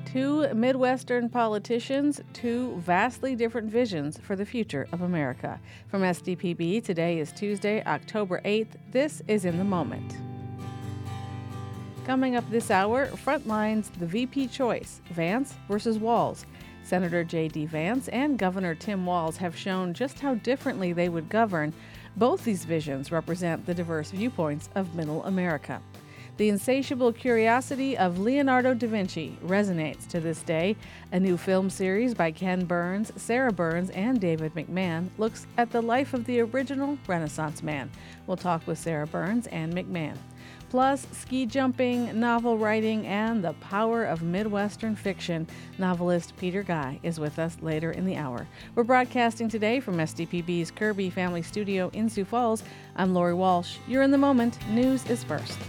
Two Midwestern politicians, two vastly different visions for the future of America. From SDPB, today is Tuesday, October 8th. This is In the Moment. Coming up this hour, Frontlines, the VP choice, Vance versus Walz. Senator J.D. Vance and Governor Tim Walz have shown just how differently they would govern. Both these visions represent the diverse viewpoints of Middle America. The insatiable curiosity of Leonardo da Vinci resonates to this day. A new film series by Ken Burns, Sarah Burns, and David McMahon looks at the life of the original Renaissance man. We'll talk with Sarah Burns and McMahon. Plus, ski jumping, novel writing, and the power of Midwestern fiction. Novelist Peter Guy is with us later in the hour. We're broadcasting today from SDPB's Kirby Family Studio in Sioux Falls. I'm Lori Walsh. You're in the moment. News is first.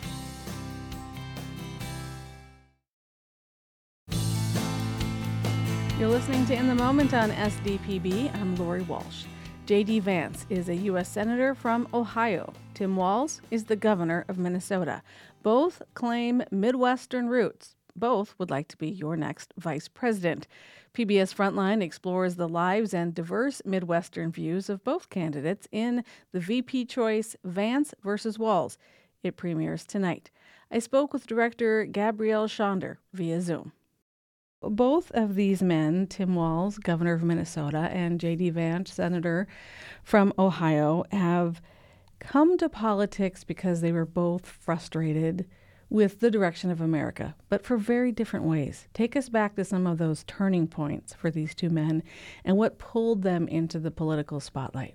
You're listening to In the Moment on SDPB. I'm Lori Walsh. J.D. Vance is a U.S. Senator from Ohio. Tim Walz is the governor of Minnesota. Both claim Midwestern roots. Both would like to be your next vice president. PBS Frontline explores the lives and diverse Midwestern views of both candidates in the VP choice Vance versus Walz. It premieres tonight. I spoke with director Gabrielle Schonder via Zoom. Both of these men, Tim Walz, governor of Minnesota, and J.D. Vance, senator from Ohio, have come to politics because they were both frustrated with the direction of America, but for very different ways. Take us back to some of those turning points for these two men and what pulled them into the political spotlight.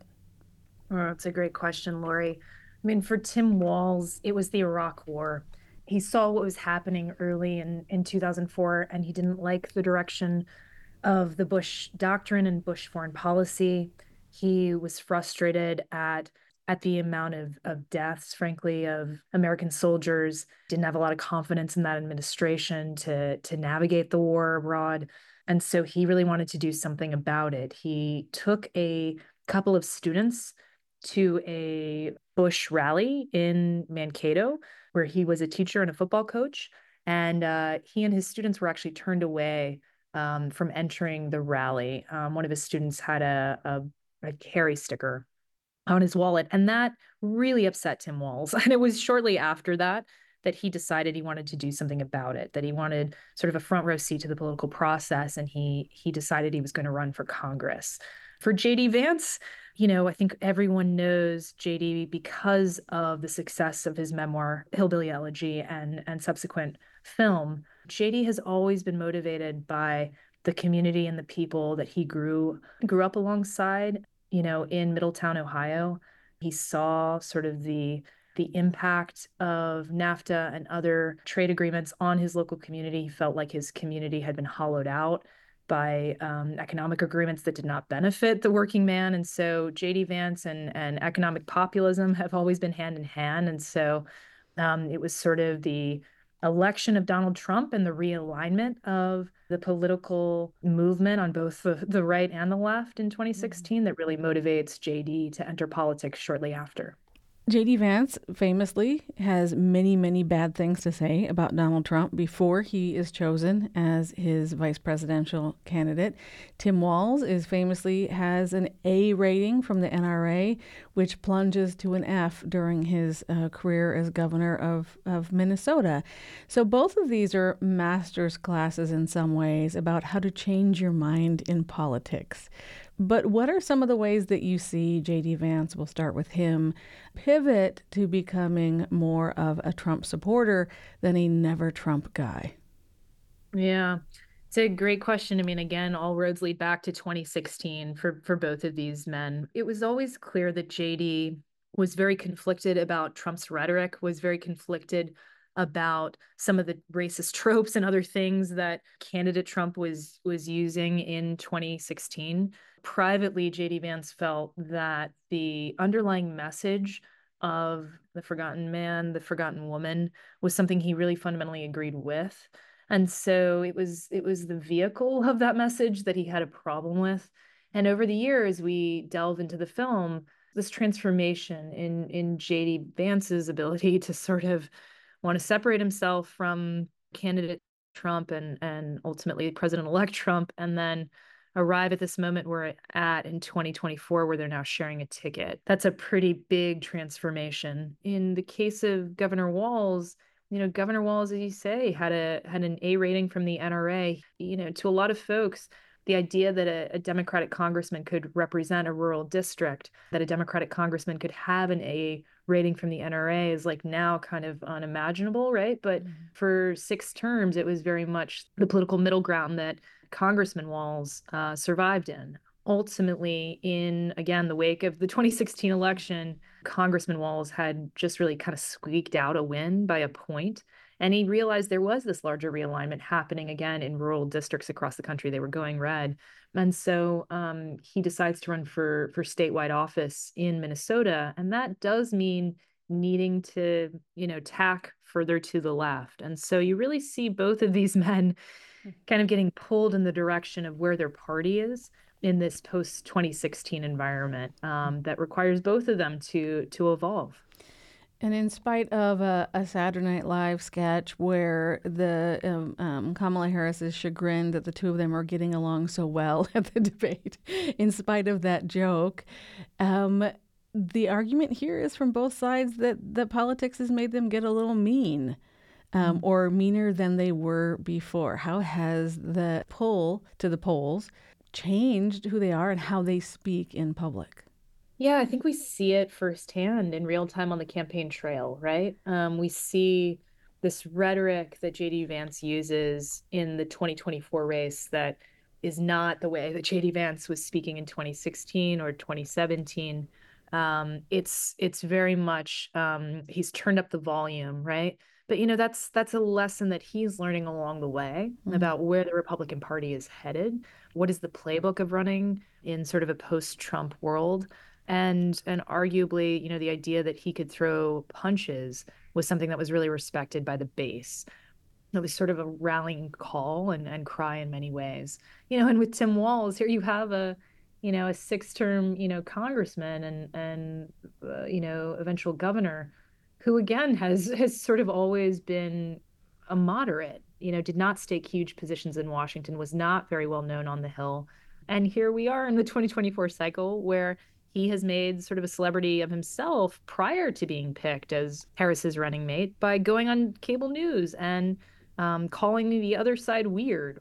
Oh, that's a great question, Lori. I mean, for Tim Walz, it was the Iraq War. He saw what was happening early in 2004, and he didn't like the direction of the Bush doctrine and Bush foreign policy. He was frustrated at the amount of deaths, frankly, of American soldiers, didn't have a lot of confidence in that administration to navigate the war abroad. And so he really wanted to do something about it. He took a couple of students to a Bush rally in Mankato, where he was a teacher and a football coach. And he and his students were actually turned away from entering the rally. One of his students had a Harry sticker on his wallet, and that really upset Tim Walz. And it was shortly after that he decided he wanted to do something about it, that he wanted sort of a front row seat to the political process, and he decided he was going to run for Congress. For J.D. Vance, I think everyone knows J.D. because of the success of his memoir, Hillbilly Elegy, and subsequent film. J.D. has always been motivated by the community and the people that he grew up alongside, in Middletown, Ohio. He saw sort of the impact of NAFTA and other trade agreements on his local community. He felt like his community had been hollowed out by economic agreements that did not benefit the working man. And so J.D. Vance and economic populism have always been hand in hand. And so it was sort of the election of Donald Trump and the realignment of the political movement on both the right and the left in 2016 that really motivates J.D. to enter politics shortly after. J.D. Vance famously has many, many bad things to say about Donald Trump before he is chosen as his vice presidential candidate. Tim Walz famously has an A rating from the NRA, which plunges to an F during his career as governor of Minnesota. So both of these are master's classes in some ways about how to change your mind in politics. But what are some of the ways that you see J.D. Vance, we'll start with him, pivot to becoming more of a Trump supporter than a never Trump guy? Yeah, it's a great question. I mean, again, all roads lead back to 2016 for both of these men. It was always clear that J.D. was very conflicted about Trump's rhetoric, was very conflicted about some of the racist tropes and other things that candidate Trump was using in 2016. Privately, J.D. Vance felt that the underlying message of the forgotten man, the forgotten woman, was something he really fundamentally agreed with. And so it was the vehicle of that message that he had a problem with. And over the years, we delve into the film, this transformation in J.D. Vance's ability to sort of want to separate himself from candidate Trump and ultimately President-elect Trump, and then arrive at this moment we're at in 2024 where they're now sharing a ticket. That's a pretty big transformation. In the case of Governor Walz, Governor Walz, as you say, had an A rating from the NRA. To a lot of folks, the idea that a Democratic congressman could represent a rural district, that a Democratic congressman could have an A rating from the NRA is like now kind of unimaginable, right? But for 6 terms, it was very much the political middle ground that Congressman Walz survived in. Ultimately, in again the wake of the 2016 election, Congressman Walz had just really kind of squeaked out a win by a point. And he realized there was this larger realignment happening again in rural districts across the country. They were going red. And so he decides to run for statewide office in Minnesota. And that does mean needing to, tack further to the left. And so you really see both of these men kind of getting pulled in the direction of where their party is in this post 2016 environment that requires both of them to evolve. And in spite of a Saturday Night Live sketch where the Kamala Harris is chagrined that the two of them are getting along so well at the debate, in spite of that joke, the argument here is from both sides that politics has made them get a little mean. Or meaner than they were before. How has the pull to the polls changed who they are and how they speak in public? Yeah, I think we see it firsthand in real time on the campaign trail, right? We see this rhetoric that JD Vance uses in the 2024 race that is not the way that JD Vance was speaking in 2016 or 2017. It's very much he's turned up the volume, right? But that's a lesson that he's learning along the way about where the Republican Party is headed. What is the playbook of running in sort of a post-Trump world? And arguably, the idea that he could throw punches was something that was really respected by the base. It was sort of a rallying call and cry in many ways. And with Tim Walz, here you have a 6-term, congressman and eventual governor who again has sort of always been a moderate, did not stake huge positions in Washington, was not very well known on the Hill. And here we are in the 2024 cycle where he has made sort of a celebrity of himself prior to being picked as Harris's running mate by going on cable news and calling the other side weird,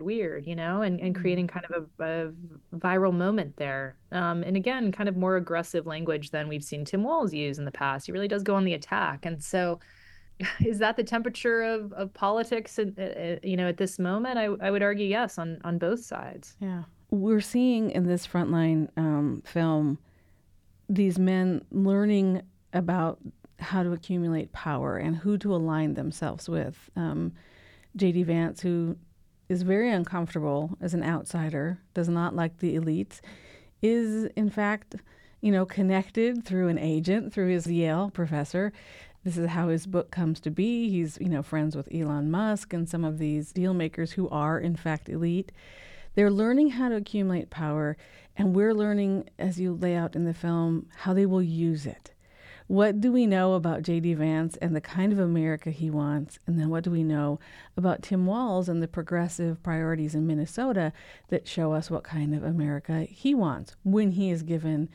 and creating kind of a viral moment there. And again, kind of more aggressive language than we've seen Tim Walz use in the past. He really does go on the attack. And so is that the temperature of politics, at this moment? I would argue yes, on both sides. Yeah. We're seeing in this Frontline film these men learning about how to accumulate power and who to align themselves with. J.D. Vance, who is very uncomfortable as an outsider, does not like the elites, is in fact, connected through an agent, through his Yale professor. This is how his book comes to be. He's, friends with Elon Musk and some of these deal makers who are in fact elite. They're learning how to accumulate power, and we're learning, as you lay out in the film, how they will use it. What do we know about J.D. Vance and the kind of America he wants? And then what do we know about Tim Walz and the progressive priorities in Minnesota that show us what kind of America he wants when he is given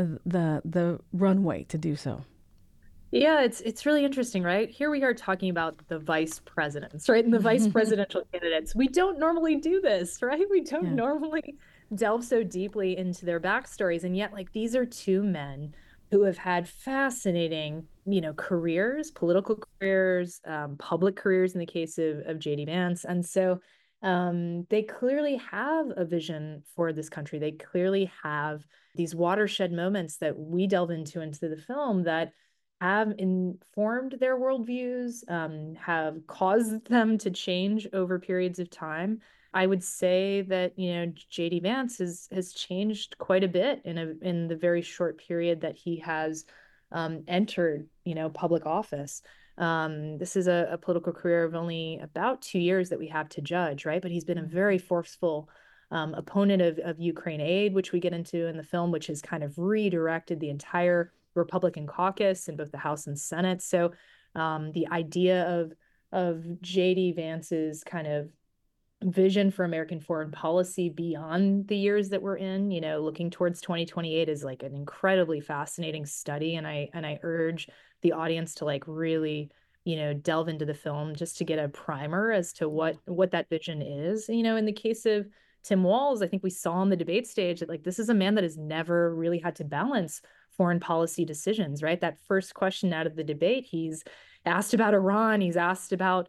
the runway to do so? Yeah, it's really interesting, right? Here we are talking about the vice presidents, right? And the vice presidential candidates. We don't normally do this, right? We don't normally delve so deeply into their backstories. And yet, these are two men who have had fascinating, careers, political careers, public careers in the case of J.D. Vance. And so they clearly have a vision for this country. They clearly have these watershed moments that we delve into the film that have informed their worldviews, have caused them to change over periods of time. I would say that J.D. Vance has changed quite a bit in the very short period that he has entered public office. This is a political career of only about 2 years that we have to judge, right? But he's been a very forceful opponent of Ukraine aid, which we get into in the film, which has kind of redirected the entire Republican caucus in both the House and Senate. So the idea of of J.D. Vance's kind of vision for American foreign policy beyond the years that we're in, looking towards 2028 is like an incredibly fascinating study. And I urge the audience to like really, delve into the film just to get a primer as to what that vision is. In the case of Tim Walz, I think we saw on the debate stage that like this is a man that has never really had to balance foreign policy decisions, right? That first question out of the debate, he's asked about Iran, he's asked about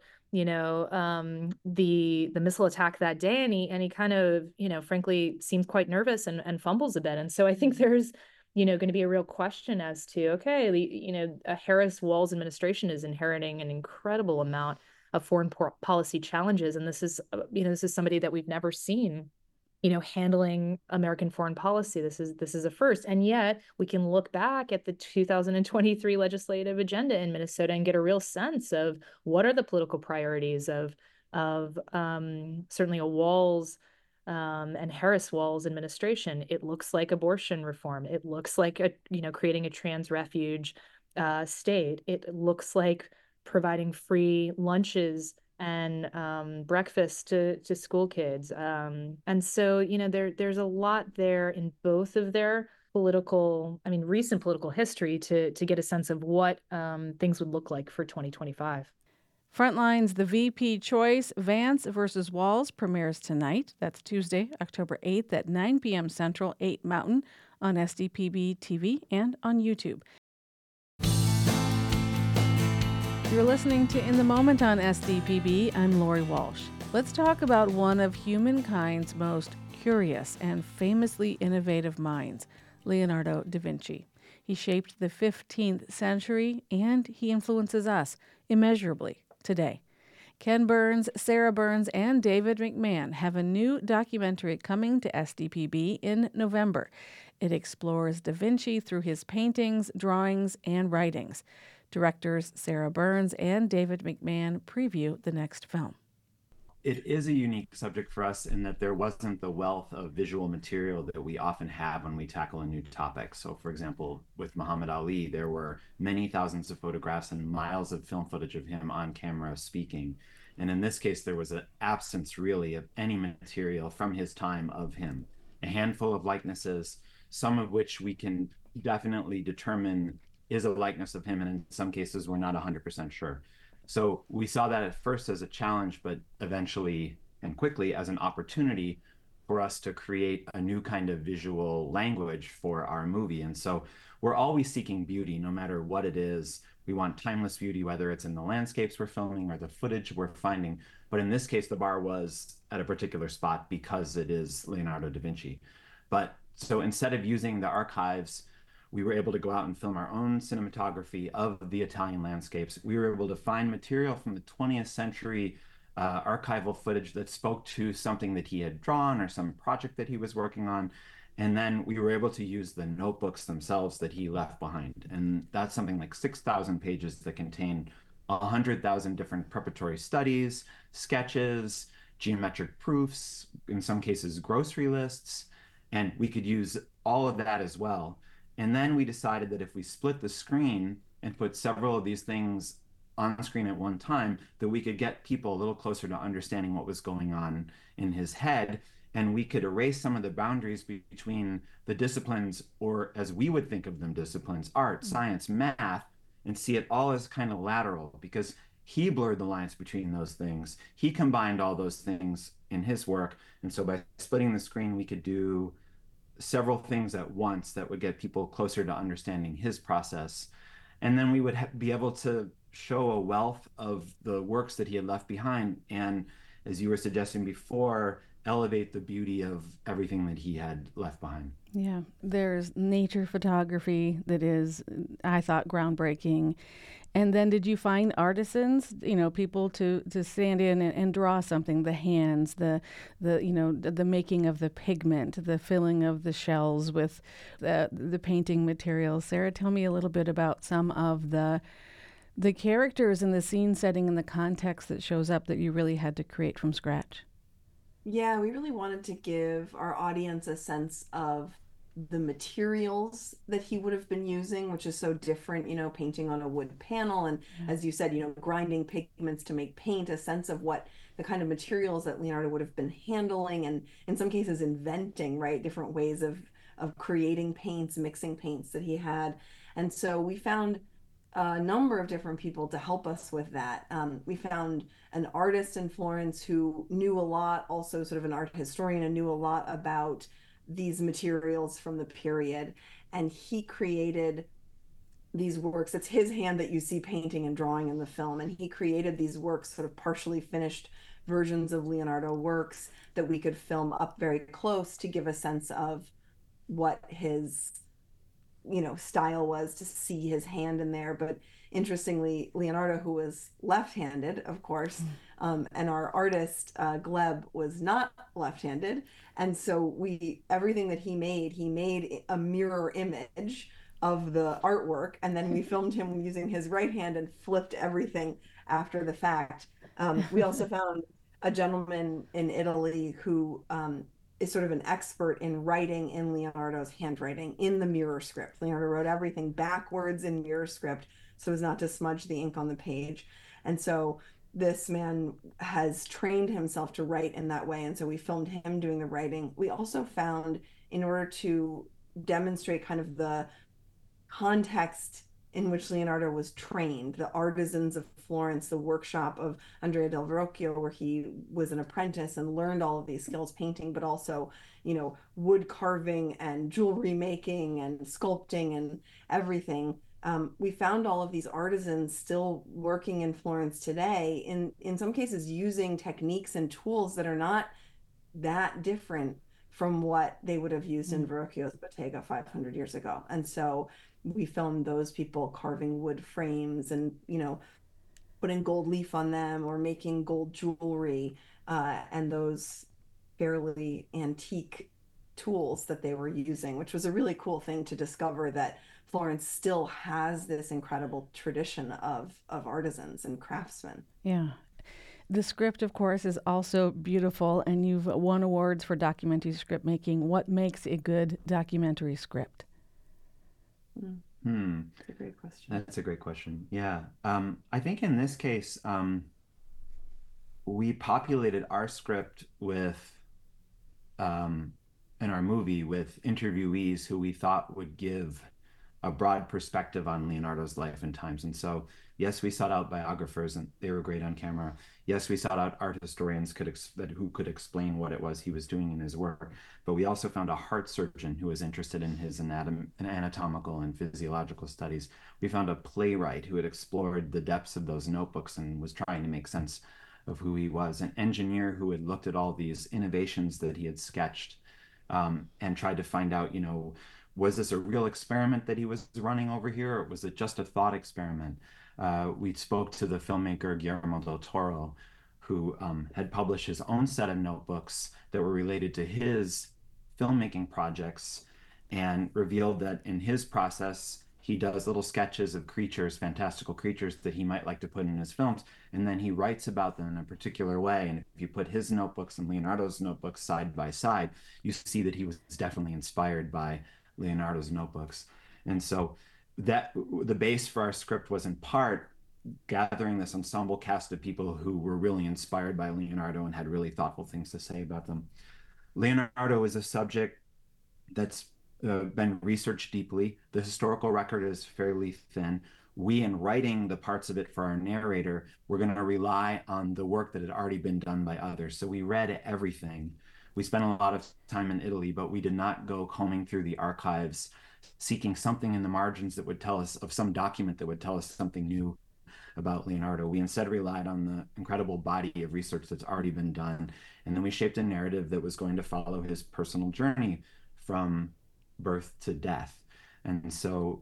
the missile attack that day, and he kind of, frankly seems quite nervous and fumbles a bit. And so I think there's, going to be a real question as to, okay, a Harris-Walz administration is inheriting an incredible amount of foreign policy challenges, and this is somebody that we've never seen handling American foreign policy. This is a first. And yet we can look back at the 2023 legislative agenda in Minnesota and get a real sense of what are the political priorities of certainly a Walz and Harris-Walz administration. It looks like abortion reform. It looks like creating a trans refuge state. It looks like providing free lunches and breakfast to school kids. And so, there's a lot there in both of their recent political history to get a sense of what things would look like for 2025. Frontline's The VP Choice, Vance versus Walz, premieres tonight. That's Tuesday, October 8th at 9 p.m. Central, 8 Mountain on SDPB TV and on YouTube. You're listening to In the Moment on SDPB. I'm Lori Walsh. Let's talk about one of humankind's most curious and famously innovative minds, Leonardo da Vinci. He shaped the 15th century, and he influences us immeasurably today. Ken Burns, Sarah Burns, and David McMahon have a new documentary coming to SDPB in November. It explores Da Vinci through his paintings, drawings, and writings. Directors Sarah Burns and David McMahon preview the next film. It is a unique subject for us in that there wasn't the wealth of visual material that we often have when we tackle a new topic. So, for example, with Muhammad Ali, there were many thousands of photographs and miles of film footage of him on camera speaking. And in this case, there was an absence really of any material from his time of him. A handful of likenesses, some of which we can definitely determine is a likeness of him, and in some cases we're not 100% sure. So we saw that at first as a challenge, but eventually and quickly as an opportunity for us to create a new kind of visual language for our movie. And so we're always seeking beauty, no matter what it is. We want timeless beauty, whether it's in the landscapes we're filming or the footage we're finding. But in this case, the bar was at a particular spot because it is Leonardo da Vinci. But so instead of using the archives, we were able to go out and film our own cinematography of the Italian landscapes. We were able to find material from the 20th century archival footage that spoke to something that he had drawn or some project that he was working on. And then we were able to use the notebooks themselves that he left behind. And that's something like 6,000 pages that contain 100,000 different preparatory studies, sketches, geometric proofs, in some cases, grocery lists. And we could use all of that as well. And then we decided that if we split the screen and put several of these things on screen at one time, that we could get people a little closer to understanding what was going on in his head. And we could erase some of the boundaries between the disciplines, or as we would think of them, disciplines, art, science, math, and see it all as kind of lateral, because he blurred the lines between those things. He combined all those things in his work. And so by splitting the screen, we could do several things at once that would get people closer to understanding his process. And then we would be able to show a wealth of the works that he had left behind. And as you were suggesting before, elevate the beauty of everything that he had left behind. Yeah, there's nature photography that is, I thought, groundbreaking. And then did you find artisans, people to stand in and draw something, the hands, the making of the pigment, the filling of the shells with the painting materials? Sarah, tell me a little bit about some of the characters and the scene setting and the context that shows up that you really had to create from scratch. Yeah, we really wanted to give our audience a sense of the materials that he would have been using, which is so different, painting on a wood panel. And as you said, grinding pigments to make paint, a sense of what the kind of materials that Leonardo would have been handling, and in some cases inventing, right? Different ways of creating paints, mixing paints that he had. And so we found a number of different people to help us with that. We found an artist in Florence who knew a lot, also sort of an art historian, and knew a lot about these materials from the period. And he created these works. It's his hand that you see painting and drawing in the film. And he created these works, sort of partially finished versions of Leonardo works that we could film up very close to give a sense of what his style was, to see his hand in there. But interestingly, Leonardo, who was left-handed, of course, and our artist, Gleb, was not left-handed. And so everything that he made a mirror image of the artwork. And then we filmed him using his right hand and flipped everything after the fact. We also found a gentleman in Italy who is sort of an expert in writing in Leonardo's handwriting in the mirror script. Leonardo wrote everything backwards in mirror script so as not to smudge the ink on the page. And so this man has trained himself to write in that way. And so we filmed him doing the writing. We also found, in order to demonstrate kind of the context in which Leonardo was trained, the artisans of Florence, the workshop of Andrea del Verrocchio, where he was an apprentice and learned all of these skills, painting, but also, wood carving and jewelry making and sculpting and everything. We found all of these artisans still working in Florence today, in some cases using techniques and tools that are not that different from what they would have used in Verrocchio's Bottega 500 years ago. And so we filmed those people carving wood frames and, putting gold leaf on them or making gold jewelry, and those fairly antique tools that they were using, which was a really cool thing to discover, that Florence still has this incredible tradition of artisans and craftsmen. Yeah. The script, of course, is also beautiful, and you've won awards for documentary script making. What makes a good documentary script? That's a great question. That's a great question. Yeah. I think in this case, we populated our script with, in our movie, with interviewees who we thought would give a broad perspective on Leonardo's life and times. And so, yes, we sought out biographers, and they were great on camera. Yes, we sought out art historians who could explain what it was he was doing in his work. But we also found a heart surgeon who was interested in his anatomical and physiological studies. We found a playwright who had explored the depths of those notebooks and was trying to make sense of who he was. An engineer who had looked at all these innovations that he had sketched, and tried to find out, was this a real experiment that he was running over here, or was it just a thought experiment? We spoke to the filmmaker Guillermo del Toro, who had published his own set of notebooks that were related to his filmmaking projects, and revealed that in his process, he does little sketches of creatures, fantastical creatures that he might like to put in his films, and then he writes about them in a particular way. And if you put his notebooks and Leonardo's notebooks side by side, you see that he was definitely inspired by Leonardo's notebooks. And so that the base for our script was in part gathering this ensemble cast of people who were really inspired by Leonardo and had really thoughtful things to say about them. Leonardo is a subject that's been researched deeply. The historical record is fairly thin. We, in writing the parts of it for our narrator, we're going to rely on the work that had already been done by others. So we read everything. We spent a lot of time in Italy, but we did not go combing through the archives, seeking something in the margins that would tell us of some document that would tell us something new about Leonardo. We instead relied on the incredible body of research that's already been done. And then we shaped a narrative that was going to follow his personal journey from birth to death. And so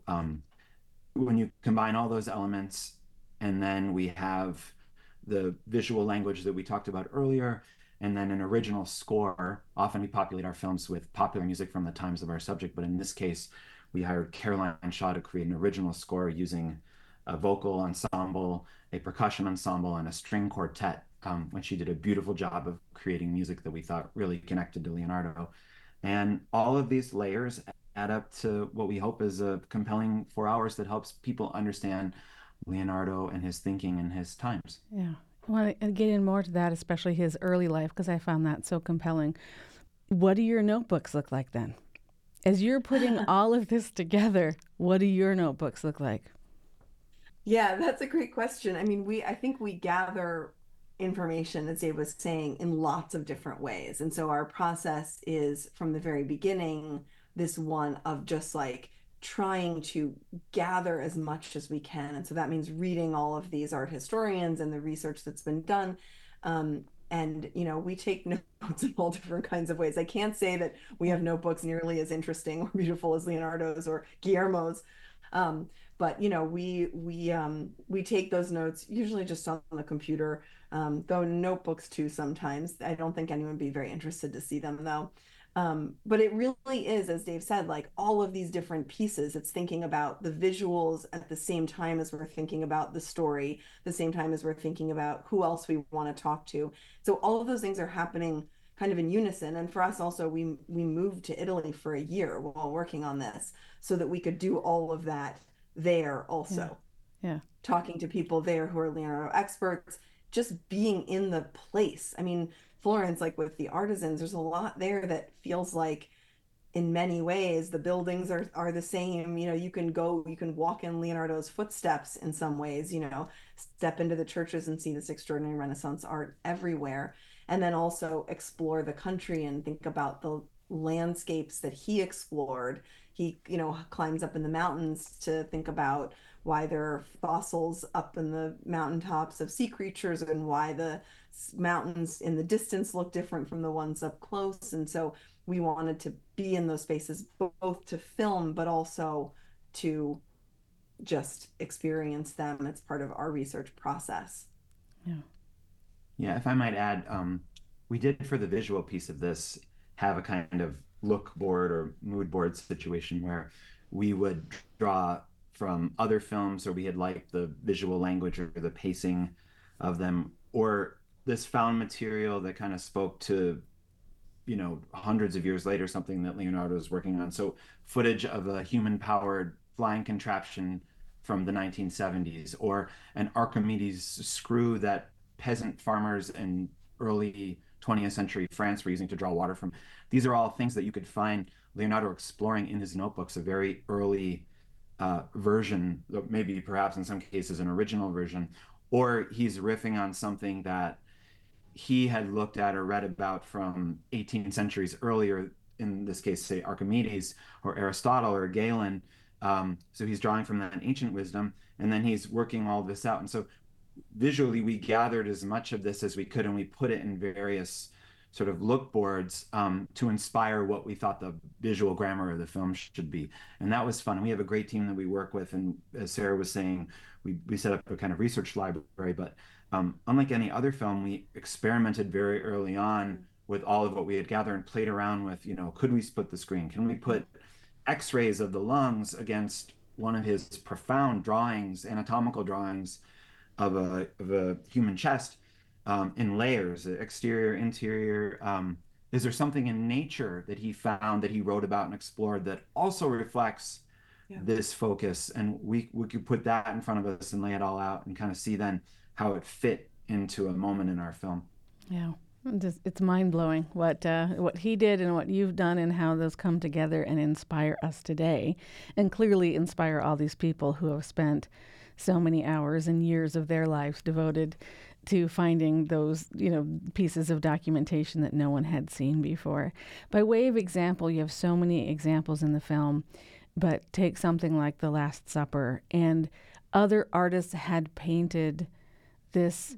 when you combine all those elements, and then we have the visual language that we talked about earlier, and then an original score. Often we populate our films with popular music from the times of our subject, but in this case, we hired Caroline Shaw to create an original score using a vocal ensemble, a percussion ensemble, and a string quartet, when she did a beautiful job of creating music that we thought really connected to Leonardo. And all of these layers add up to what we hope is a compelling 4 hours that helps people understand Leonardo and his thinking and his times. Yeah. I want to get in more to that, especially his early life, because I found that so compelling. What do your notebooks look like then? As you're putting all of this together, what do your notebooks look like? Yeah, that's a great question. I mean, I think we gather information, as Dave was saying, in lots of different ways. And so our process is from the very beginning, this one of just like trying to gather as much as we can. And so that means reading all of these art historians and the research that's been done. And, we take notes in all different kinds of ways. I can't say that we have notebooks nearly as interesting or beautiful as Leonardo's or Guillermo's. Um, but we take those notes usually just on the computer, though notebooks too sometimes. I don't think anyone would be very interested to see them though. But it really is, as Dave said, like all of these different pieces. It's thinking about the visuals at the same time as we're thinking about the story, the same time as we're thinking about who else we want to talk to. So all of those things are happening kind of in unison. And for us also, we moved to Italy for a year while working on this so that we could do all of that there also. Yeah. Talking to people there who are Leonardo experts, just being in the place. I mean, Florence, like with the artisans, there's a lot there that feels like in many ways the buildings are the same. You can walk in Leonardo's footsteps in some ways, step into the churches and see this extraordinary Renaissance art everywhere. And then also explore the country and think about the landscapes that he explored. He, climbs up in the mountains to think about why there are fossils up in the mountaintops of sea creatures and why the mountains in the distance look different from the ones up close. And so we wanted to be in those spaces both to film, but also to just experience them. It's part of our research process. Yeah. Yeah, if I might add, we did for the visual piece of this have a kind of look board or mood board situation where we would draw from other films, or we had liked the visual language or the pacing of them, or this found material that kind of spoke to, hundreds of years later, something that Leonardo was working on. So footage of a human-powered flying contraption from the 1970s, or an Archimedes screw that peasant farmers in early 20th century France were using to draw water from. These are all things that you could find Leonardo exploring in his notebooks, a very early version, maybe perhaps in some cases an original version, or he's riffing on something that he had looked at or read about from 18 centuries earlier, in this case, say Archimedes or Aristotle or Galen. So he's drawing from that ancient wisdom, and then he's working all this out. And so visually, we gathered as much of this as we could, and we put it in various sort of look boards to inspire what we thought the visual grammar of the film should be. And that was fun. We have a great team that we work with. And as Sarah was saying, we set up a kind of research library, but unlike any other film, we experimented very early on with all of what we had gathered and played around with, could we split the screen? Can we put x-rays of the lungs against one of his profound drawings, anatomical drawings of a human chest, in layers, exterior, interior? Is there something in nature that he found, that he wrote about and explored, that also reflects this focus? And we could put that in front of us and lay it all out and kind of see then how it fit into a moment in our film. Yeah. It's mind-blowing what he did and what you've done, and how those come together and inspire us today, and clearly inspire all these people who have spent so many hours and years of their lives devoted to finding those, pieces of documentation that no one had seen before. By way of example, you have so many examples in the film, but take something like The Last Supper, and other artists had painted this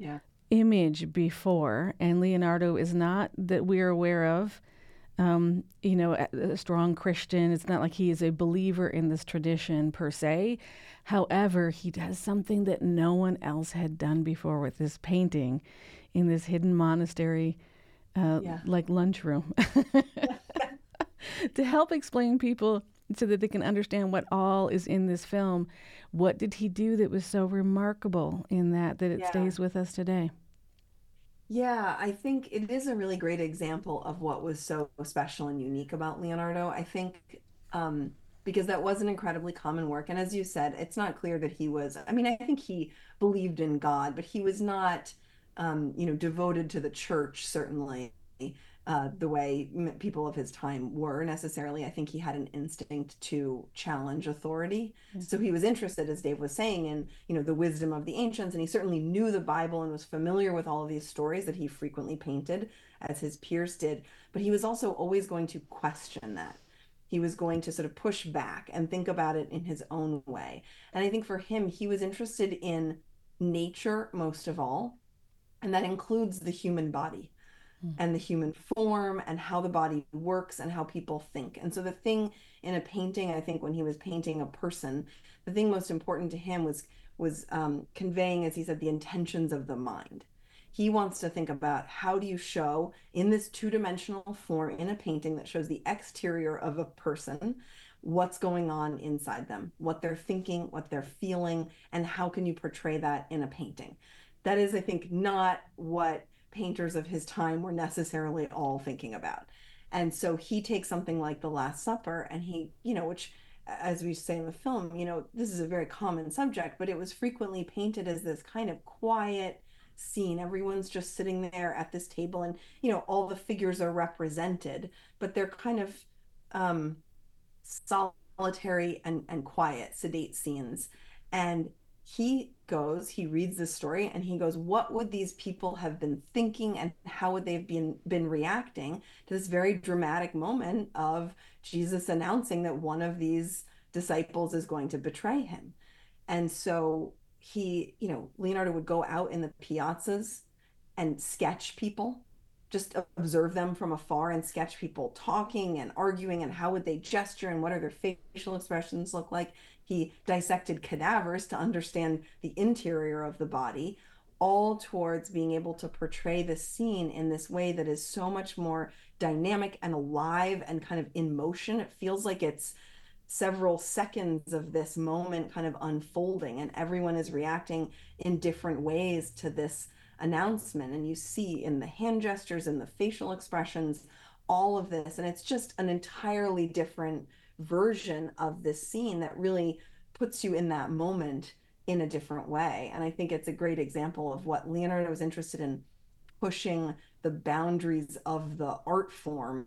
image before, and Leonardo is not, that we're aware of, a strong Christian. It's not like he is a believer in this tradition per se. However, he does something that no one else had done before with this painting in this hidden monastery, like lunchroom, to help explain people so that they can understand what all is in this film. What did he do that was so remarkable in that it stays with us today? Yeah, I think it is a really great example of what was so special and unique about Leonardo. I think um, because that was an incredibly common work. And as you said, it's not clear that he was, I mean, I think he believed in God, but he was not, devoted to the church, certainly, the way people of his time were necessarily. I think he had an instinct to challenge authority. So he was interested, as Dave was saying, in, the wisdom of the ancients, and he certainly knew the Bible and was familiar with all of these stories that he frequently painted, as his peers did. But he was also always going to question that. He was going to sort of push back and think about it in his own way. And I think for him, he was interested in nature most of all, and that includes the human body and the human form and how the body works and how people think. And so the thing in a painting, I think when he was painting a person, the thing most important to him was conveying, as he said, the intentions of the mind. He wants to think about how do you show in this two-dimensional form in a painting that shows the exterior of a person, what's going on inside them, what they're thinking, what they're feeling, and how can you portray that in a painting. That is, I think, not what painters of his time were necessarily all thinking about. And so he takes something like The Last Supper and he, which, as we say in the film, this is a very common subject, but it was frequently painted as this kind of quiet scene. Everyone's just sitting there at this table and, all the figures are represented, but they're kind of solitary and quiet, sedate scenes. And he reads this story and he goes, what would these people have been thinking and how would they have been reacting to this very dramatic moment of Jesus announcing that one of these disciples is going to betray him? And so Leonardo would go out in the piazzas and sketch people, just observe them from afar and sketch people talking and arguing and how would they gesture and what are their facial expressions look like. He dissected cadavers to understand the interior of the body, all towards being able to portray the scene in this way that is so much more dynamic and alive and kind of in motion. It feels like it's several seconds of this moment kind of unfolding and everyone is reacting in different ways to this announcement. And you see in the hand gestures and the facial expressions, all of this. And it's just an entirely different version of this scene that really puts you in that moment in a different way. And I think it's a great example of what Leonardo was interested in, pushing the boundaries of the art form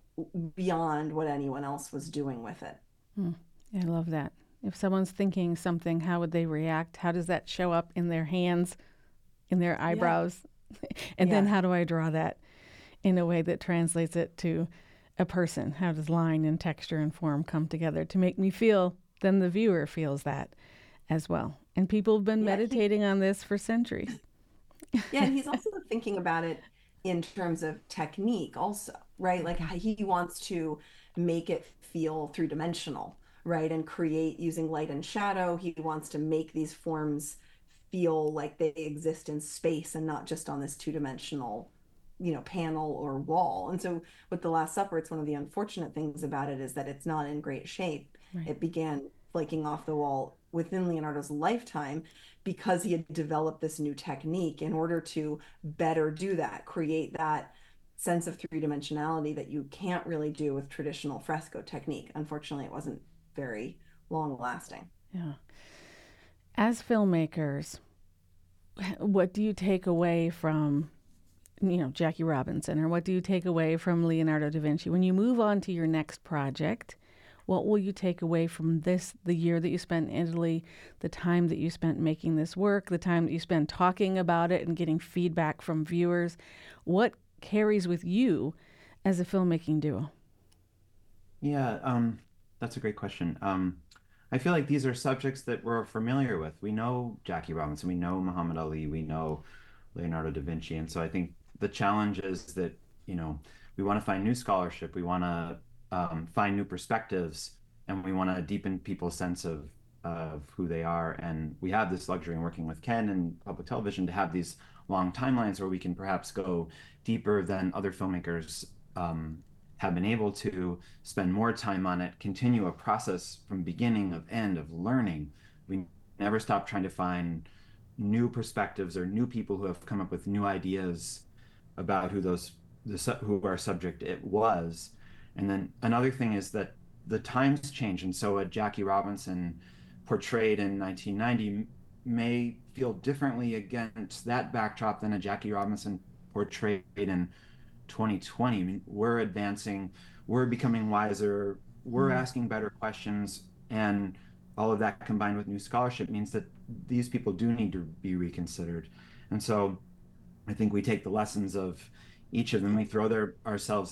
beyond what anyone else was doing with it. I love that. If someone's thinking something, how would they react? How does that show up in their hands, in their eyebrows? And then how do I draw that in a way that translates it to a person? How does line and texture and form come together to make me feel, then the viewer feels that as well. And people have been meditating on this for centuries. Yeah, and he's also thinking about it in terms of technique also, right? Like he wants to make it feel three-dimensional, right? And create using light and shadow. He wants to make these forms feel like they exist in space and not just on this two-dimensional, panel or wall. And so with The Last Supper, it's one of the unfortunate things about it is that it's not in great shape. Right. It began flaking off the wall within Leonardo's lifetime because he had developed this new technique in order to better do that, create that sense of three-dimensionality that you can't really do with traditional fresco technique. Unfortunately, it wasn't very long lasting. Yeah. As filmmakers, what do you take away from, Jackie Robinson, or what do you take away from Leonardo da Vinci? When you move on to your next project, what will you take away from this, the year that you spent in Italy, the time that you spent making this work, the time that you spent talking about it and getting feedback from viewers? What carries with you as a filmmaking duo? Yeah, that's a great question. I feel like these are subjects that we're familiar with. We know Jackie Robinson, we know Muhammad Ali, we know Leonardo da Vinci. And so I think the challenge is that, we want to find new scholarship, we want to find new perspectives, and we want to deepen people's sense of who they are. And we have this luxury in working with Ken and public television to have these long timelines where we can perhaps go deeper than other filmmakers have been able to, spend more time on it, continue a process from beginning of end of learning. We never stop trying to find new perspectives or new people who have come up with new ideas about who our subject it was. And then another thing is that the times change. And so a Jackie Robinson portrayed in 1990 may feel differently against that backdrop than a Jackie Robinson portrayed in 2020. I mean, we're advancing, we're becoming wiser, we're asking better questions, and all of that combined with new scholarship means that these people do need to be reconsidered. And so I think we take the lessons of each of them, we throw ourselves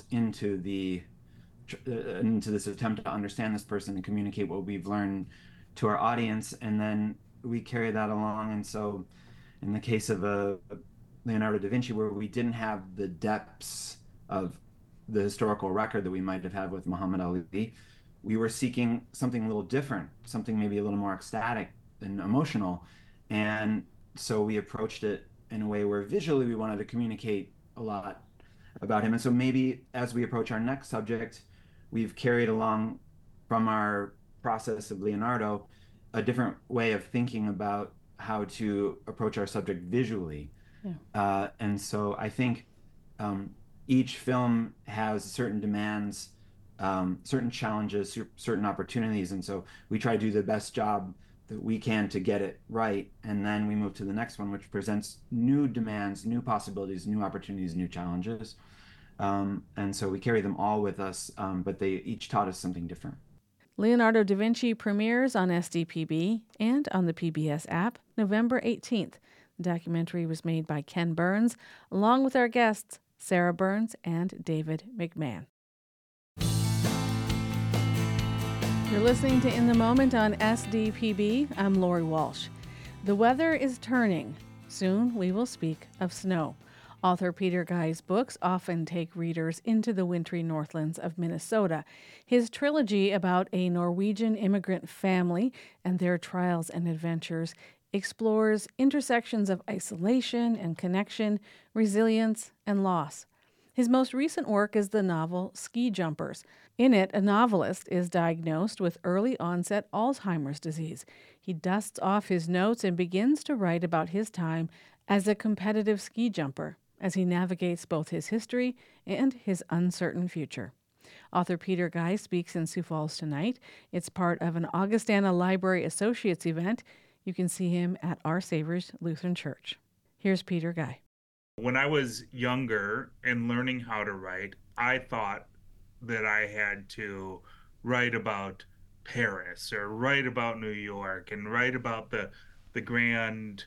into this attempt to understand this person and communicate what we've learned to our audience, and then we carry that along. And so in the case of a Leonardo da Vinci, where we didn't have the depths of the historical record that we might have had with Muhammad Ali, we were seeking something a little different, something maybe a little more ecstatic and emotional. And so we approached it in a way where visually we wanted to communicate a lot about him. And so maybe as we approach our next subject, we've carried along from our process of Leonardo a different way of thinking about how to approach our subject visually. And so I think each film has certain demands, certain challenges, certain opportunities. And so we try to do the best job that we can to get it right. And then we move to the next one, which presents new demands, new possibilities, new opportunities, new challenges. And so we carry them all with us, but they each taught us something different. Leonardo da Vinci premieres on SDPB and on the PBS app November 18th. The documentary was made by Ken Burns, along with our guests, Sarah Burns and David McMahon. You're listening to In the Moment on SDPB. I'm Lori Walsh. The weather is turning. Soon we will speak of snow. Author Peter Guy's books often take readers into the wintry northlands of Minnesota. His trilogy about a Norwegian immigrant family and their trials and adventures explores intersections of isolation and connection, resilience and loss. His most recent work is the novel Ski Jumpers. In it, a novelist is diagnosed with early-onset Alzheimer's disease. He dusts off his notes and begins to write about his time as a competitive ski jumper, as he navigates both his history and his uncertain future. Author Peter Guy speaks in Sioux Falls tonight. It's part of an Augustana Library Associates event. You can see him at Our Savior's Lutheran Church. Here's Peter Guy. When I was younger and learning how to write, I thought that I had to write about Paris or write about New York and write about the grand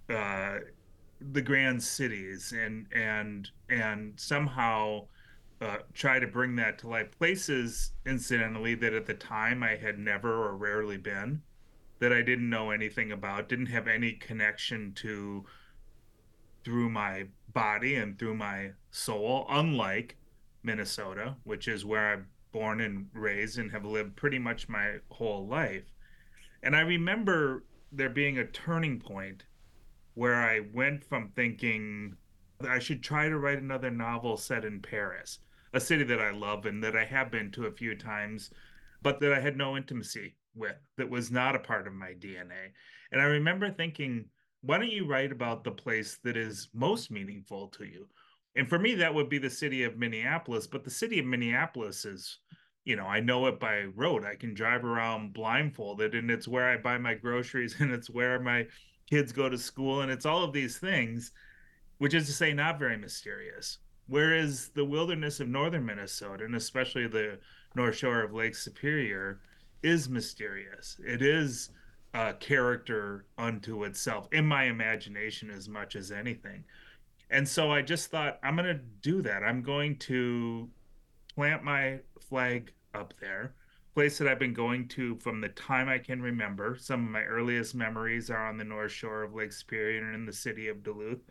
cities and somehow try to bring that to life. Places, incidentally, that at the time I had never or rarely been, that I didn't know anything about, didn't have any connection to through my body and through my soul, unlike Minnesota, which is where I'm born and raised and have lived pretty much my whole life. And I remember there being a turning point where I went from thinking I should try to write another novel set in Paris, a city that I love and that I have been to a few times, but that I had no intimacy with, that was not a part of my DNA. And I remember thinking, why don't you write about the place that is most meaningful to you? And for me, that would be the city of Minneapolis. But the city of Minneapolis is, I know it by road. I can drive around blindfolded, and it's where I buy my groceries, and it's where my kids go to school, and it's all of these things, which is to say, not very mysterious. Whereas the wilderness of northern Minnesota, and especially the North Shore of Lake Superior, is mysterious. It is a character unto itself, in my imagination as much as anything. And so I just thought, I'm going to do that. I'm going to plant my flag up there, place that I've been going to from the time I can remember. Some of my earliest memories are on the North Shore of Lake Superior and in the city of Duluth.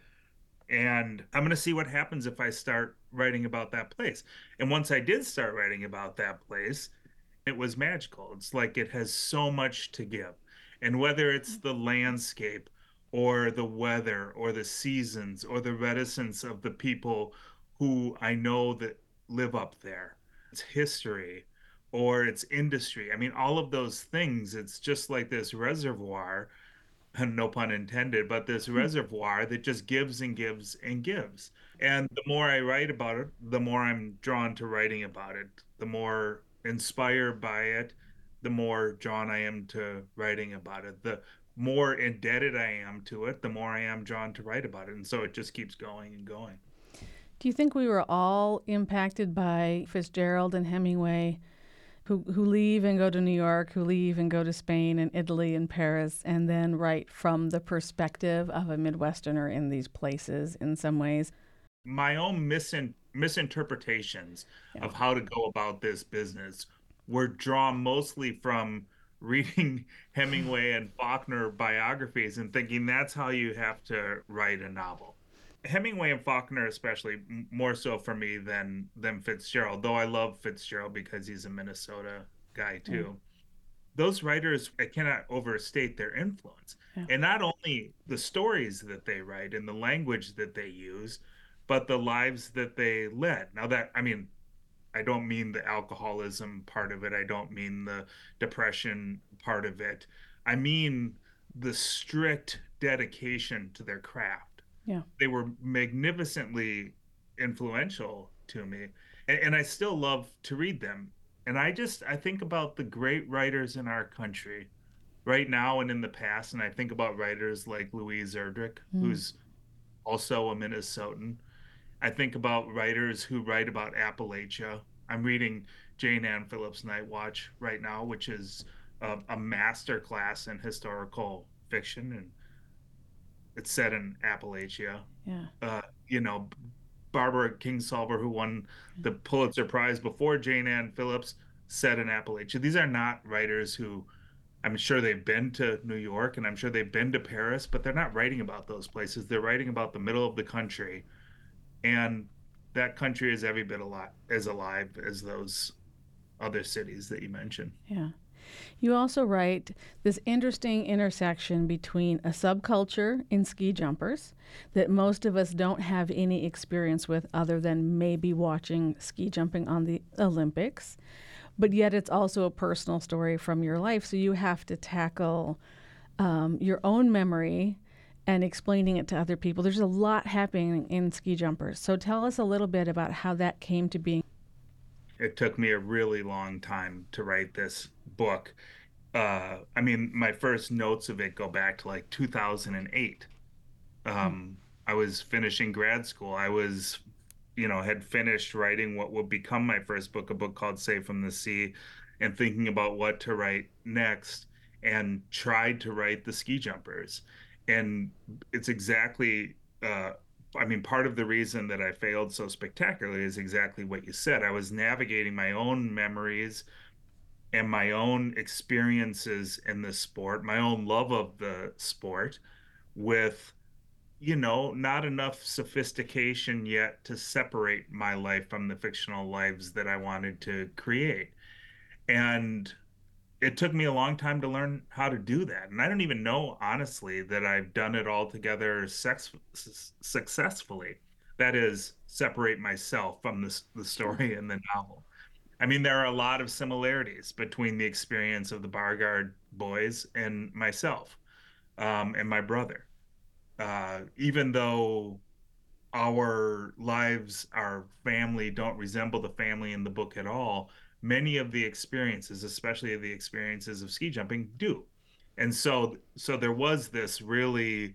And I'm going to see what happens if I start writing about that place. And once I did start writing about that place, it was magical. It's like it has so much to give. And whether it's the landscape or the weather or the seasons or the reticence of the people who I know that live up there, it's history or it's industry. I mean, all of those things, it's just like this reservoir, no pun intended, but this reservoir that just gives and gives and gives. And the more I write about it, the more I'm drawn to writing about it, the more inspired by it, the more drawn I am to writing about it. The more indebted I am to it, the more I am drawn to write about it. And so it just keeps going and going. Do you think we were all impacted by Fitzgerald and Hemingway, who leave and go to New York, who leave and go to Spain and Italy and Paris, and then write from the perspective of a Midwesterner in these places in some ways? My own misinterpretations of how to go about this business were drawn mostly from reading Hemingway and Faulkner biographies and thinking that's how you have to write a novel. Hemingway and Faulkner, especially, more so for me than Fitzgerald, though I love Fitzgerald because he's a Minnesota guy too. Those writers, I cannot overstate their influence. Yeah. And not only the stories that they write and the language that they use, but the lives that they led. Now that, I mean, I don't mean the alcoholism part of it. I don't mean the depression part of it. I mean the strict dedication to their craft. Yeah. They were magnificently influential to me. And I still love to read them. And I think about the great writers in our country right now and in the past. And I think about writers like Louise Erdrich, who's also a Minnesotan. I think about writers who write about Appalachia. I'm reading Jane Ann Phillips' Night Watch right now, which is a master class in historical fiction, and it's set in Appalachia. Yeah. You know, Barbara Kingsolver, who won the Pulitzer Prize before Jane Ann Phillips, set in Appalachia. These are not writers who, I'm sure they've been to New York and I'm sure they've been to Paris, but they're not writing about those places. They're writing about the middle of the country. And that country is every bit as alive as those other cities that you mentioned. Yeah. You also write this interesting intersection between a subculture in ski jumpers that most of us don't have any experience with other than maybe watching ski jumping on the Olympics, but yet it's also a personal story from your life. So you have to tackle your own memory and explaining it to other people. There's a lot happening in ski jumpers. So tell us a little bit about how that came to be. It took me a really long time to write this book. I mean, my first notes of it go back to like 2008. I was finishing grad school. I was, had finished writing what would become my first book, a book called Safe from the Sea, and thinking about what to write next, and tried to write the ski jumpers. And it's exactly, part of the reason that I failed so spectacularly is exactly what you said. I was navigating my own memories and my own experiences in the sport, my own love of the sport, with, not enough sophistication yet to separate my life from the fictional lives that I wanted to create. And it took me a long time to learn how to do that. And I don't even know, honestly, that I've done it altogether successfully. That is, separate myself from the story in the novel. I mean, there are a lot of similarities between the experience of the Bargard boys and myself, and my brother. Even though our lives, our family, don't resemble the family in the book at all, many of the experiences, especially the experiences of ski jumping, do. And so there was this really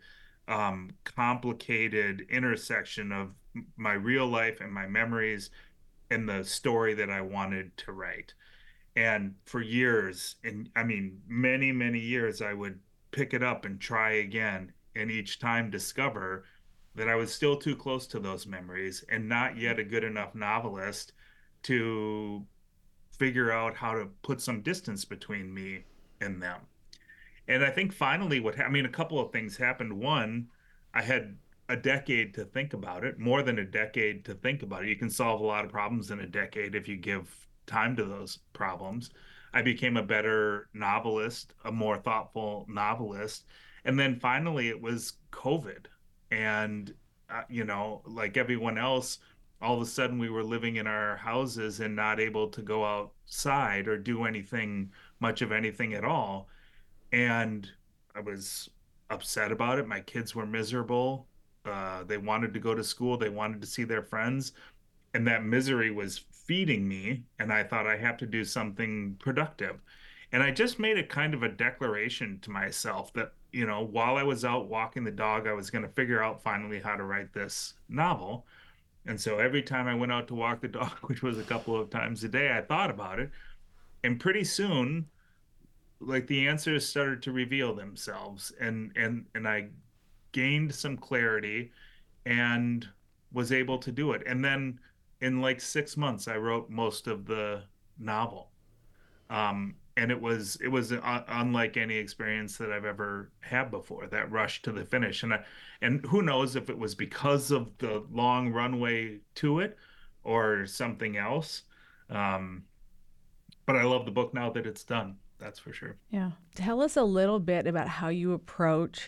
complicated intersection of my real life and my memories and the story that I wanted to write. And for years, and I mean, many, many years, I would pick it up and try again, and each time discover that I was still too close to those memories and not yet a good enough novelist to figure out how to put some distance between me and them. And I think finally a couple of things happened. One, I had a decade to think about it, more than a decade to think about it. You can solve a lot of problems in a decade if you give time to those problems. I became a better novelist, a more thoughtful novelist. And then finally it was COVID. And, like everyone else, all of a sudden we were living in our houses and not able to go outside or do much of anything at all. And I was upset about it. My kids were miserable. They wanted to go to school. They wanted to see their friends. And that misery was feeding me, and I thought I have to do something productive. And I just made a kind of a declaration to myself that, while I was out walking the dog, I was going to figure out finally how to write this novel. And so every time I went out to walk the dog, which was a couple of times a day, I thought about it. And pretty soon, like, the answers started to reveal themselves, and I gained some clarity and was able to do it. And then in like 6 months, I wrote most of the novel. And it was unlike any experience that I've ever had before, that rush to the finish. And who knows if it was because of the long runway to it or something else. But I love the book now that it's done. That's for sure. Yeah. Tell us a little bit about how you approach,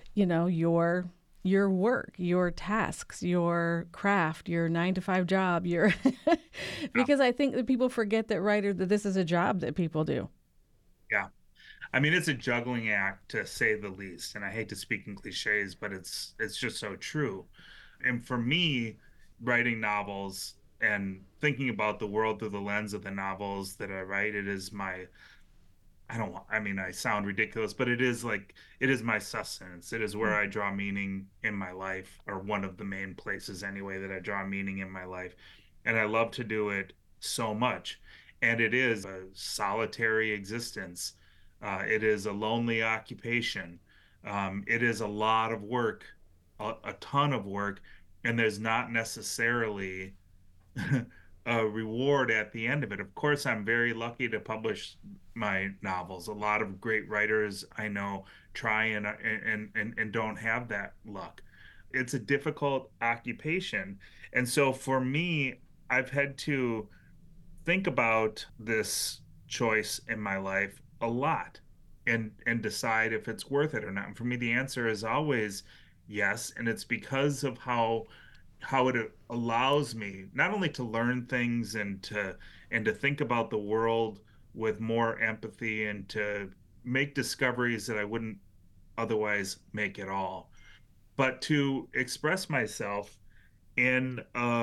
your work, your tasks, your craft, your 9-to-5 job, because I think that people forget that this is a job that people do. Yeah. I mean, it's a juggling act, to say the least. And I hate to speak in cliches, but it's just so true. And for me, writing novels and thinking about the world through the lens of the novels that I write, it is my, I sound ridiculous, but it is my sustenance. It is where I draw meaning in my life, or one of the main places anyway that I draw meaning in my life. And I love to do it so much. And it is a solitary existence. It is a lonely occupation. It is a lot of work, a ton of work, and there's not necessarily a reward at the end of it. Of course, I'm very lucky to publish my novels. A lot of great writers I know try and don't have that luck. It's a difficult occupation. And so for me, I've had to think about this choice in my life a lot and decide if it's worth it or not. And for me, the answer is always yes. And it's because of how it allows me not only to learn things and to think about the world with more empathy, and to make discoveries that I wouldn't otherwise make at all, but to express myself in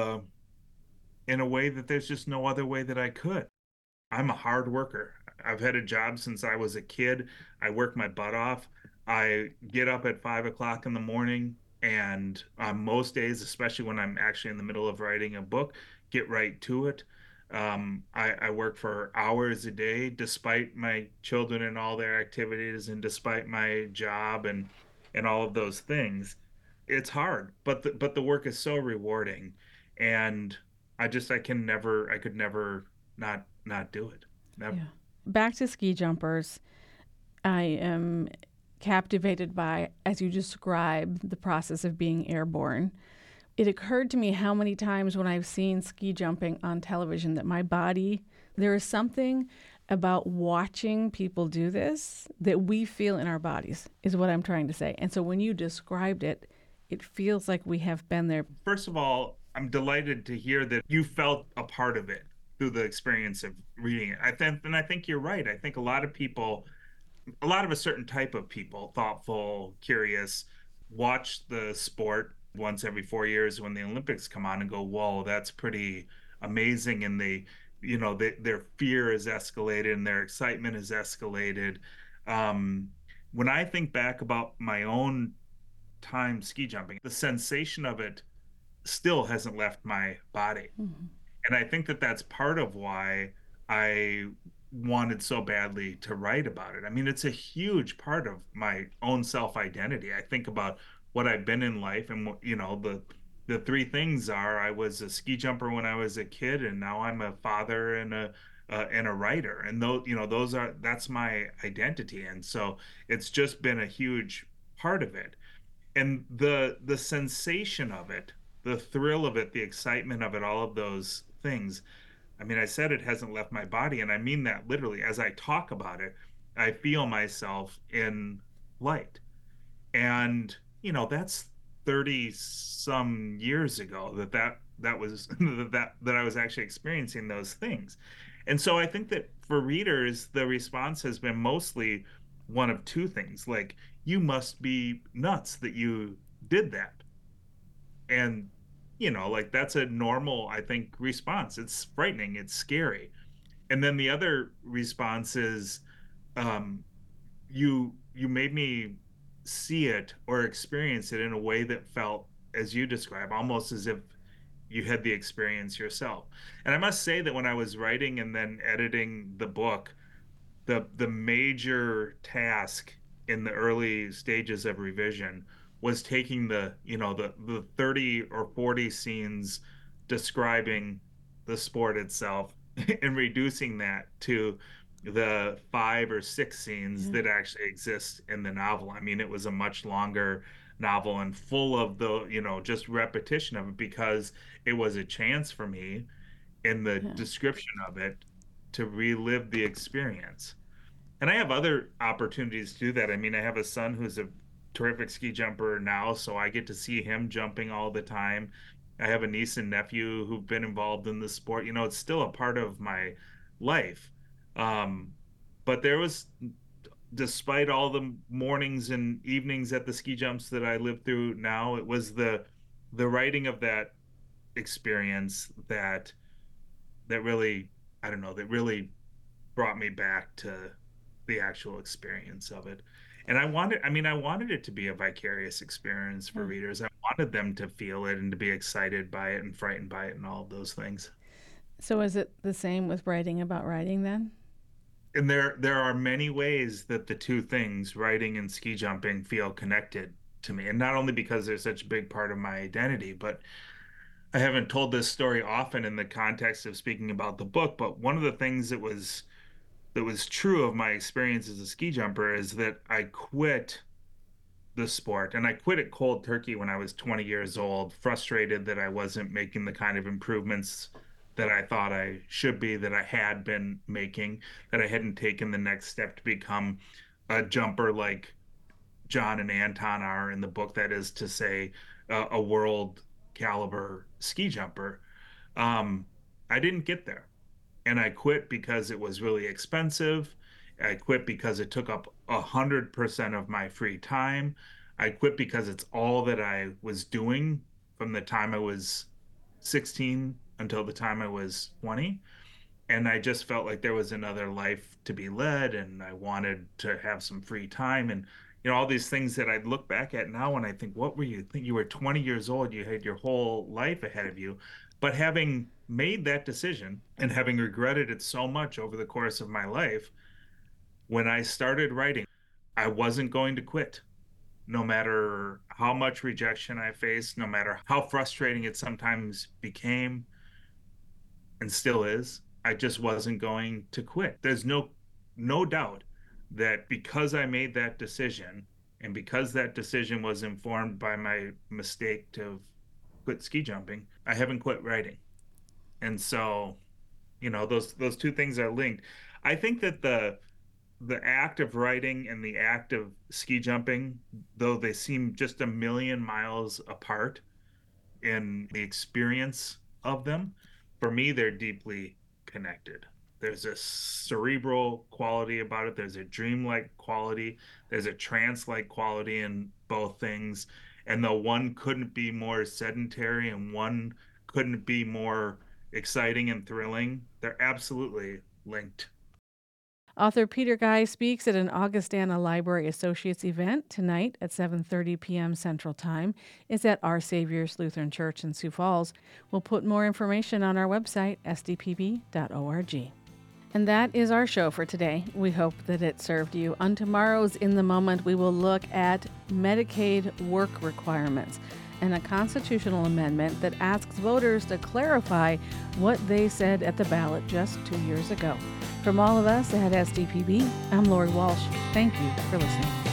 a way that there's just no other way that I could. I'm a hard worker. I've had a job since I was a kid. I work my butt off. I get up at 5 o'clock in the morning, and on most days, especially when I'm actually in the middle of writing a book, get right to it. I work for hours a day, despite my children and all their activities, and despite my job and all of those things. It's hard, but the work is so rewarding, and I could never not do it. Never. Yeah. Back to ski jumpers, I am captivated by, as you describe, the process of being airborne. It occurred to me how many times when I've seen ski jumping on television that there is something about watching people do this that we feel in our bodies, is what I'm trying to say. And so when you described it, it feels like we have been there. First of all, I'm delighted to hear that you felt a part of it through the experience of reading it. I think you're right. I think a lot of a certain type of people, thoughtful, curious, watch the sport once every 4 years when the Olympics come on and go, whoa, that's pretty amazing. And their fear is escalated and their excitement is escalated. When I think back about my own time ski jumping, the sensation of it still hasn't left my body. Mm-hmm. And I think that that's part of why I wanted so badly to write about it. I mean, it's a huge part of my own self-identity. I think about what I've been in life, and the three things are: I was a ski jumper when I was a kid, and now I'm a father and a writer. And that's my identity. And so it's just been a huge part of it. And the sensation of it, the thrill of it, the excitement of it, all of those things. I mean, I said it hasn't left my body, and I mean that literally. As I talk about it, I feel myself in light. And, that's 30 some years ago that was that I was actually experiencing those things. And so I think that for readers, the response has been mostly one of two things. Like, you must be nuts that you did that. And like that's a normal, I think, response. It's frightening, it's scary. And then the other response is, you made me see it or experience it in a way that felt, as you describe, almost as if you had the experience yourself. And I must say that when I was writing and then editing the book, the major task in the early stages of revision was taking the 30 or 40 scenes describing the sport itself and reducing that to the 5 or 6 scenes that actually exist in the novel. I mean, it was a much longer novel and full of the, just repetition of it, because it was a chance for me in the description of it to relive the experience. And I have other opportunities to do that. I mean, I have a son who's a terrific ski jumper now, so I get to see him jumping all the time. I have a niece and nephew who've been involved in the sport. It's still a part of my life. But there was, despite all the mornings and evenings at the ski jumps that I live through now, it was the writing of that experience that really, I don't know, that really brought me back to the actual experience of it. And I wanted it to be a vicarious experience for readers. I wanted them to feel it and to be excited by it and frightened by it and all of those things. So is it the same with writing about writing then? And there are many ways that the two things, writing and ski jumping, feel connected to me. And not only because they're such a big part of my identity, but I haven't told this story often in the context of speaking about the book, but one of the things that was true of my experience as a ski jumper is that I quit the sport, and I quit it cold turkey when I was 20 years old, frustrated that I wasn't making the kind of improvements that I thought I should be, that I had been making, that I hadn't taken the next step to become a jumper like John and Anton are in the book, that is to say, a world caliber ski jumper. I didn't get there. And I quit because it was really expensive. I quit because it took up 100% of my free time. I quit because it's all that I was doing from the time I was 16 until the time I was 20. And I just felt like there was another life to be led, and I wanted to have some free time. And, all these things that I look back at now and I think, what were you thinking? You were 20 years old, you had your whole life ahead of you. But having made that decision and having regretted it so much over the course of my life, when I started writing, I wasn't going to quit. No matter how much rejection I faced, no matter how frustrating it sometimes became and still is, I just wasn't going to quit. There's no doubt that because I made that decision, and because that decision was informed by my mistake to quit ski jumping, I haven't quit writing. And so, those two things are linked. I think that the act of writing and the act of ski jumping, though they seem just a million miles apart in the experience of them, for me, they're deeply connected. There's a cerebral quality about it. There's a dreamlike quality. There's a trance-like quality in both things. And though one couldn't be more sedentary and one couldn't be more exciting and thrilling, they're absolutely linked. Author Peter Guy speaks at an Augustana Library Associates event tonight at 7:30 p.m. Central Time. It's at Our Savior's Lutheran Church in Sioux Falls. We'll put more information on our website, sdpb.org. And that is our show for today. We hope that it served you. On tomorrow's In the Moment, we will look at Medicaid work requirements and a constitutional amendment that asks voters to clarify what they said at the ballot just 2 years ago. From all of us at SDPB, I'm Lori Walsh. Thank you for listening.